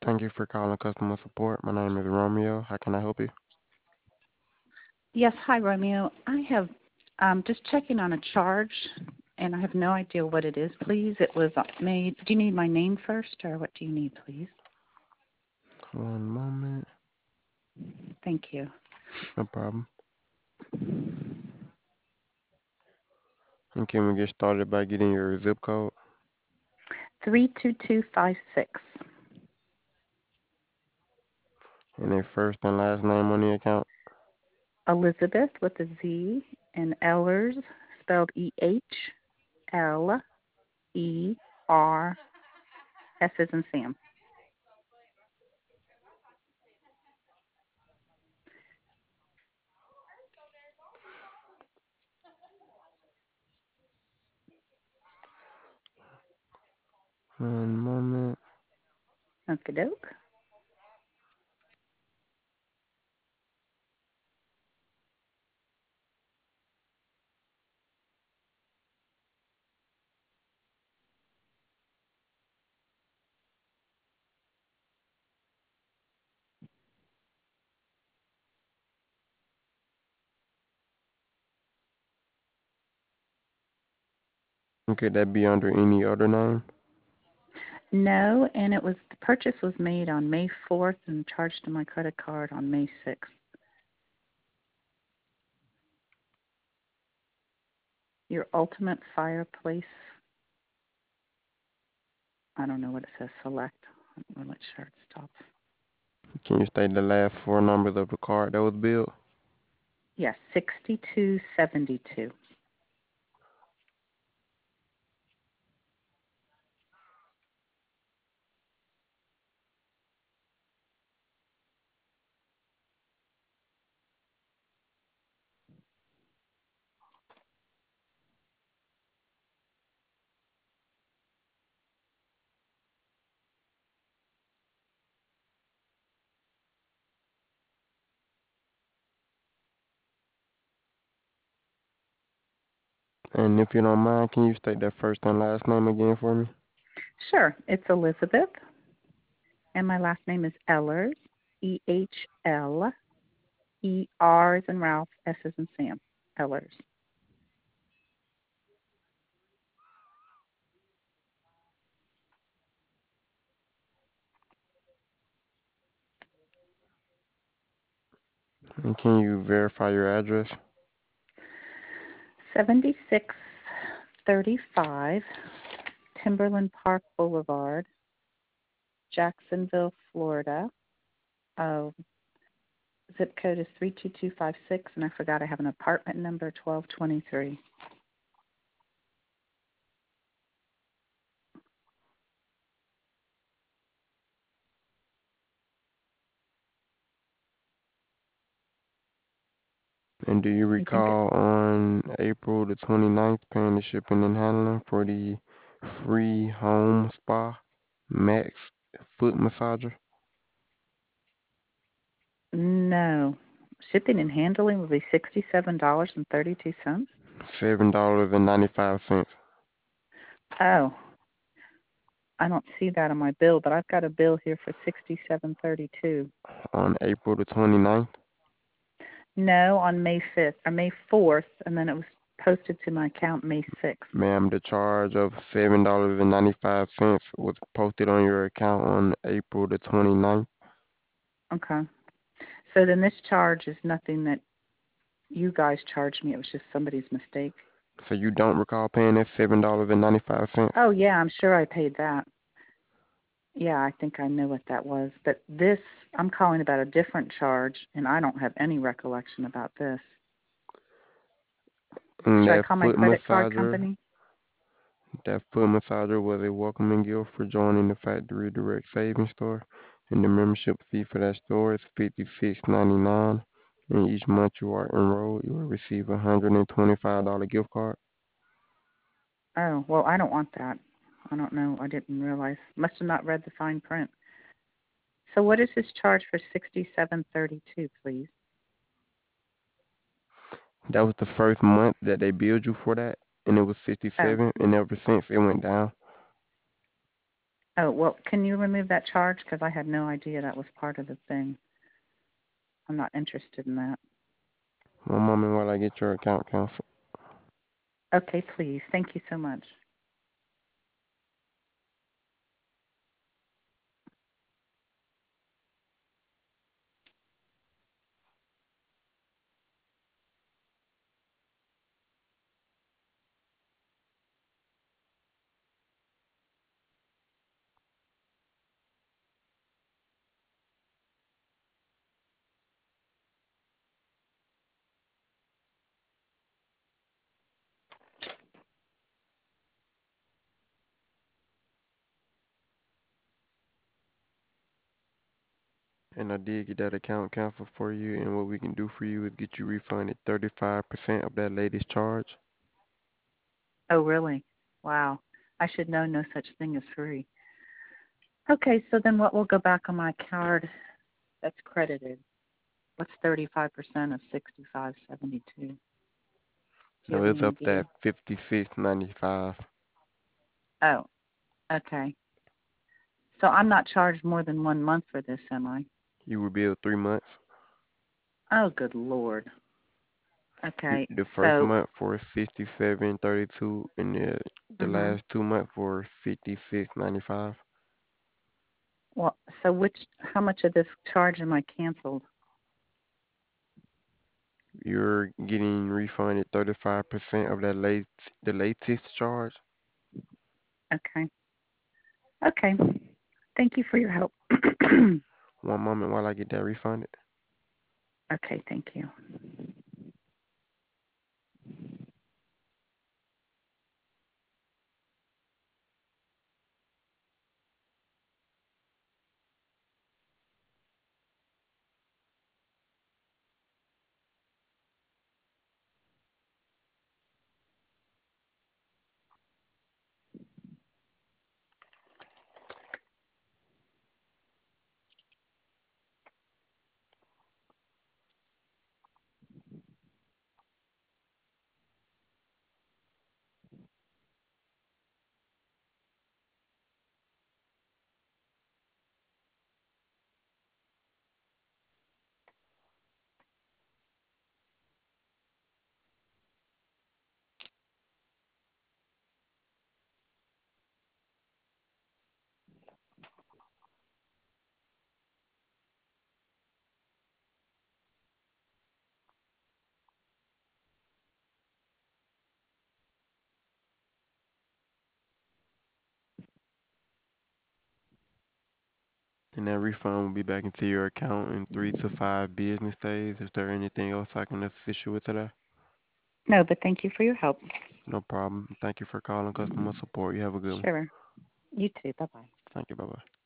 Thank you for calling customer support. My name is Romeo. How can I help you? Yes, hi Romeo. I have just checking on a charge, and I have no idea what it is. Please, it was made. Do you need my name first, or what do you need, please? One moment. Thank you. No problem. And can we get started by getting your zip code 32256. and a first and last name on the account? Elizabeth with a Z, and Ellers spelled Ehlers, S as in Sam. One moment. Okie doke. Could that be under any other name? No, and the purchase was made on May 4th and charged to my credit card on May 6th. Your ultimate fireplace. I don't know what it says. Select. I'm not sure it stops. Can you state the last four numbers of the card that was billed? Yes, 6272. And if you don't mind, can you state that first and last name again for me? Sure, it's Elizabeth, and my last name is Ellers, Ehlers as in Ralph, S as in Sam, Ellers. And can you verify your address? 7635 Timberland Park Boulevard, Jacksonville, Florida. Uh, Zip code is 32256, and I forgot I have an apartment number, 1223. And do you You think it? recall on April the 29th paying the shipping and handling for the free home spa max foot massager? No. Shipping and handling will be $67.32. $7.95 Oh, I don't see that on my bill, but I've got a bill here for 67.32. on April the 29th. No, on May 5th or May 4th, and then it was posted to my account May 6th. Ma'am, the charge of $7.95 was posted on your account on April the 29th. Okay. So then this charge is nothing that you guys charged me. It was just somebody's mistake. So you don't recall paying that $7.95? Oh yeah, I'm sure I paid that. Yeah, I think I know what that was. But this, I'm calling about a different charge, and I don't have any recollection about this. And Should I call my credit card company? that foot massager was a welcoming gift for joining the Factory Direct Savings Store. And the membership fee for that store is $56.99. And each month you are enrolled, you will receive a $125 gift card. Oh, well, I don't want that. I don't know. I didn't realize. Must have not read the fine print. So what is this charge for 67.32, please? That was the first month that they billed you for that, and it was Oh, 67, and ever since it went down. Oh, well, can you remove that charge? Because I had no idea that was part of the thing. I'm not interested in that. One moment while I get your account canceled. Okay, please. Thank you so much. And I did get that account canceled for you. And what we can do for you is get you refunded 35% of that latest charge. Oh, really? Wow. I should know no such thing as free. Okay, so then what will go back on my card that's credited? What's 35% of 65.72? Do you So have it's any up that idea? 56.95. Oh, okay. So I'm not charged more than 1 month for this, am I? You will bill 3 months. Oh, good Lord. Okay, The first so, month for 67.32, and the mhm. last 2 months for 56.95. Well, so how much of this charge am I canceled? You're getting refunded 35% of the latest charge. Okay. Okay. Thank you for your help. One moment while I get that refunded. Okay, thank you. And that refund will be back into your account in 3 to 5 business days. Is there anything else I can assist you with today? No, but thank you for your help. No problem. Thank you for calling customer support. You have a good one. Sure. You too. Bye bye. Thank you. Bye bye.